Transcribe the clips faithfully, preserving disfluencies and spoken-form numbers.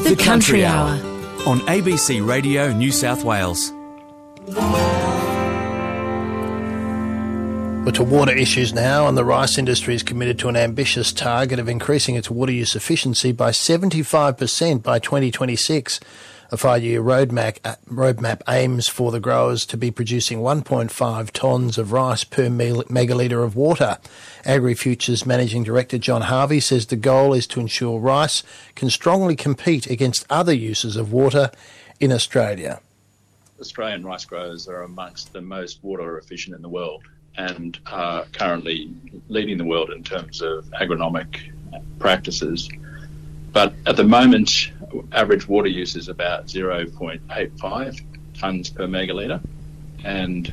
The, the Country, Country Hour on A B C Radio New South Wales. We're to water issues now, and the rice industry is committed to an ambitious target of increasing its water use efficiency by seventy-five percent by twenty twenty-six. A five-year roadmap, uh, roadmap aims for the growers to be producing one point five tonnes of rice per me- megalitre of water. AgriFutures Managing Director John Harvey says the goal is to ensure rice can strongly compete against other uses of water in Australia. Australian rice growers are amongst the most water efficient in the world and are currently leading the world in terms of agronomic practices. But at the moment, average water use is about zero point eight five tonnes per megalitre. And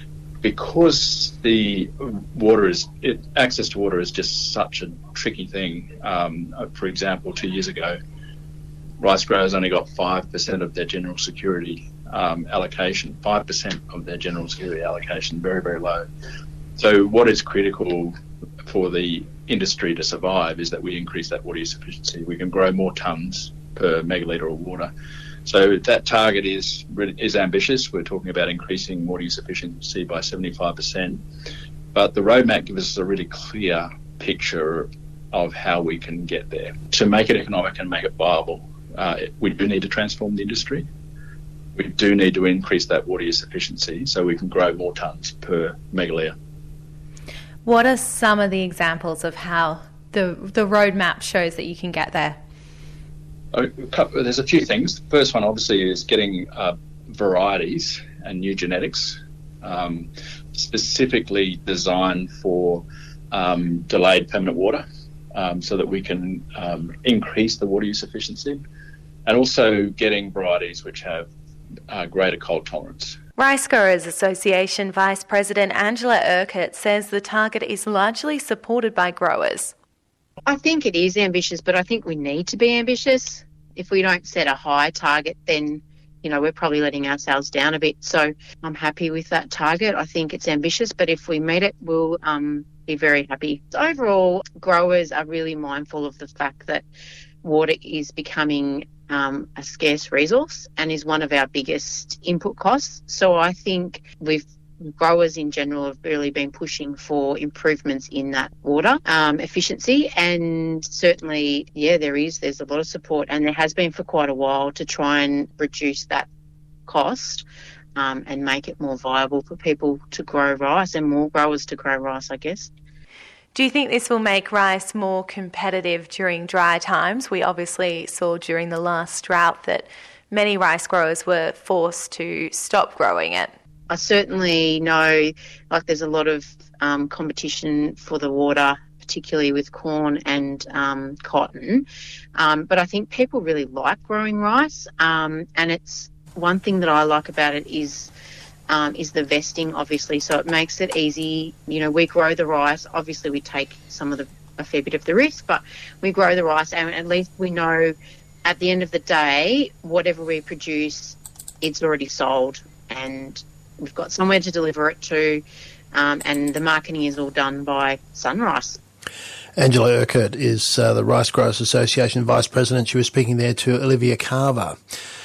because the water is, it, access to water is just such a tricky thing. Um, for example, two years ago, rice growers only got five percent of their general security um, allocation, five percent of their general security allocation, very, very low. So what is critical for the industry to survive is that we increase that water use efficiency. We can grow more tonnes per megalitre of water. So that target is is ambitious. We're talking about increasing water use efficiency by seventy-five percent. But the roadmap gives us a really clear picture of how we can get there. To make it economic and make it viable, uh, we do need to transform the industry. We do need to increase that water use efficiency so we can grow more tonnes per megalitre. What are some of the examples of how the the roadmap shows that you can get there? There's a few things. The first one, obviously, is getting uh, varieties and new genetics um, specifically designed for um, delayed permanent water um, so that we can um, increase the water use efficiency, and also getting varieties which have uh, greater cold tolerance. Rice Growers Association Vice President Angela Urquhart says the target is largely supported by growers. I think it is ambitious, but I think we need to be ambitious. If we don't set a high target, then, you know, we're probably letting ourselves down a bit. So I'm happy with that target. I think it's ambitious, but if we meet it, we'll um, be very happy. Overall, growers are really mindful of the fact that water is becoming um, a scarce resource and is one of our biggest input costs. So I think we've growers in general have really been pushing for improvements in that water um, efficiency, and certainly, yeah, there is. There's a lot of support, and there has been for quite a while to try and reduce that cost um, and make it more viable for people to grow rice and more growers to grow rice, I guess. Do you think this will make rice more competitive during dry times? We obviously saw during the last drought that many rice growers were forced to stop growing it. I certainly know, like, there's a lot of um, competition for the water, particularly with corn and um, cotton. Um, but I think people really like growing rice. Um, and it's one thing that I like about it is um, is the vesting, obviously. So it makes it easy. You know, we grow the rice. Obviously, we take some of the a fair bit of the risk, but we grow the rice, and at least we know at the end of the day, whatever we produce, it's already sold, and we've got somewhere to deliver it to, um, and the marketing is all done by Sunrice. Angela Urquhart is uh, the Rice Growers Association Vice President. She was speaking there to Olivia Carver.